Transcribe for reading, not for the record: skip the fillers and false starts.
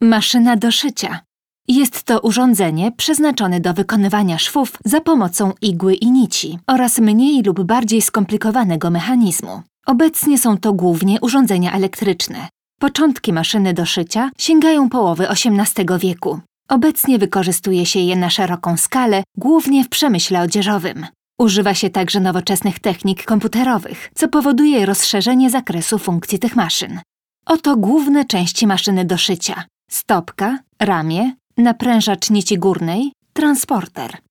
Maszyna do szycia. Jest to urządzenie przeznaczone do wykonywania szwów za pomocą igły i nici oraz mniej lub bardziej skomplikowanego mechanizmu. Obecnie są to głównie urządzenia elektryczne. Początki maszyny do szycia sięgają połowy XVIII wieku. Obecnie wykorzystuje się je na szeroką skalę, głównie w przemyśle odzieżowym. Używa się także nowoczesnych technik komputerowych, co powoduje rozszerzenie zakresu funkcji tych maszyn. Oto główne części maszyny do szycia: stopka, ramię, naprężacz nici górnej, transporter.